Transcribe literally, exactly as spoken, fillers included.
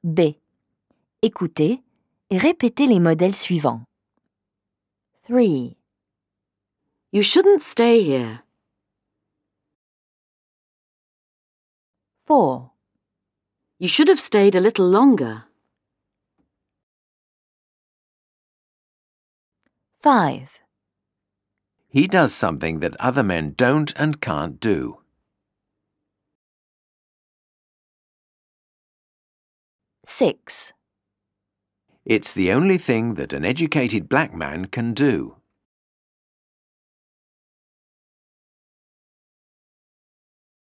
B. Écoutez et répétez les modèles suivants. three. You shouldn't stay here. four. You should have stayed a little longer. five. He does something that other men don't and can't do. six. It's the only thing that an educated black man can do.